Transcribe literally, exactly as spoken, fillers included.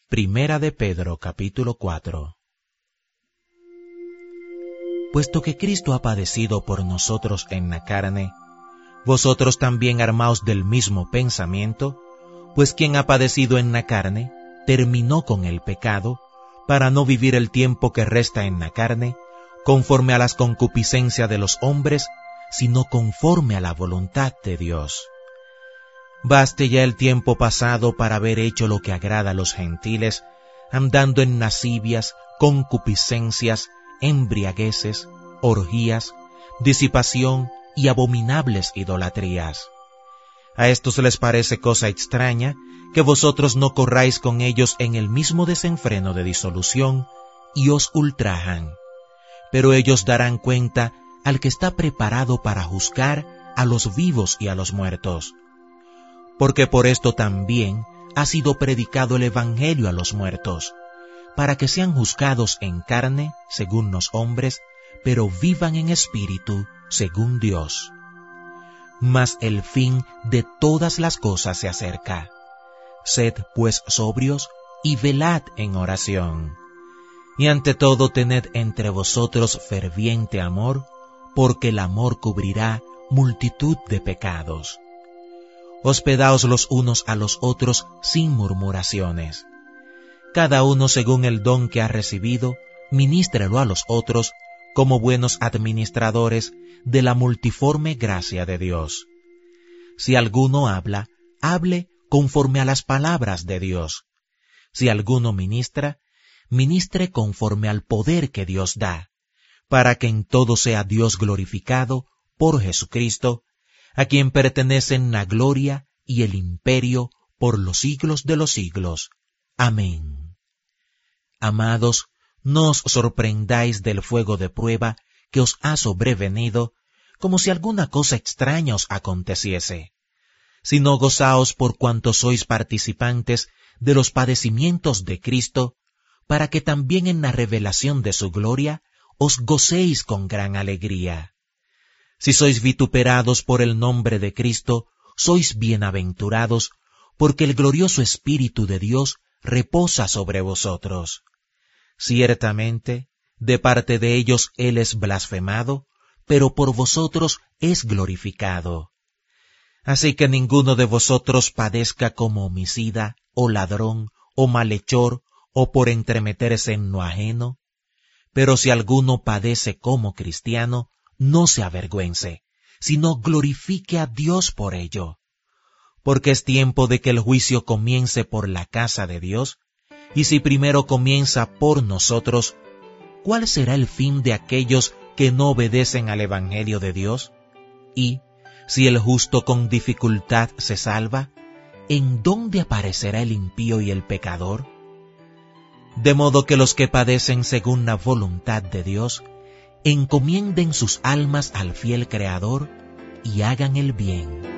Primera de Pedro, capítulo cuatro. Puesto que Cristo ha padecido por nosotros en la carne, vosotros también armaos del mismo pensamiento, pues quien ha padecido en la carne, terminó con el pecado, para no vivir el tiempo que resta en la carne, conforme a las concupiscencias de los hombres, sino conforme a la voluntad de Dios. Baste ya el tiempo pasado para haber hecho lo que agrada a los gentiles, andando en lascivias, concupiscencias, embriagueces, orgías, disipación y abominables idolatrías. A estos les parece cosa extraña que vosotros no corráis con ellos en el mismo desenfreno de disolución y os ultrajan. Pero ellos darán cuenta al que está preparado para juzgar a los vivos y a los muertos. Porque por esto también ha sido predicado el Evangelio a los muertos, para que sean juzgados en carne, según los hombres, pero vivan en espíritu, según Dios. Mas el fin de todas las cosas se acerca. Sed pues sobrios y velad en oración. Y ante todo tened entre vosotros ferviente amor, porque el amor cubrirá multitud de pecados. Hospedaos los unos a los otros sin murmuraciones. Cada uno según el don que ha recibido, ministrelo a los otros como buenos administradores de la multiforme gracia de Dios. Si alguno habla, hable conforme a las palabras de Dios. Si alguno ministra, ministre conforme al poder que Dios da, para que en todo sea Dios glorificado por Jesucristo, a quien pertenecen la gloria y el imperio por los siglos de los siglos. Amén. Amados, no os sorprendáis del fuego de prueba que os ha sobrevenido, como si alguna cosa extraña os aconteciese, sino gozaos por cuanto sois participantes de los padecimientos de Cristo, para que también en la revelación de su gloria os gocéis con gran alegría. Si sois vituperados por el nombre de Cristo, sois bienaventurados, porque el glorioso Espíritu de Dios reposa sobre vosotros. Ciertamente, de parte de ellos Él es blasfemado, pero por vosotros es glorificado. Así que ninguno de vosotros padezca como homicida, o ladrón, o malhechor, o por entremeterse en lo ajeno. Pero si alguno padece como cristiano, no se avergüence, sino glorifique a Dios por ello. Porque es tiempo de que el juicio comience por la casa de Dios, y si primero comienza por nosotros, ¿cuál será el fin de aquellos que no obedecen al Evangelio de Dios? Y, si el justo con dificultad se salva, ¿en dónde aparecerá el impío y el pecador? De modo que los que padecen según la voluntad de Dios, encomienden sus almas al fiel Creador y hagan el bien.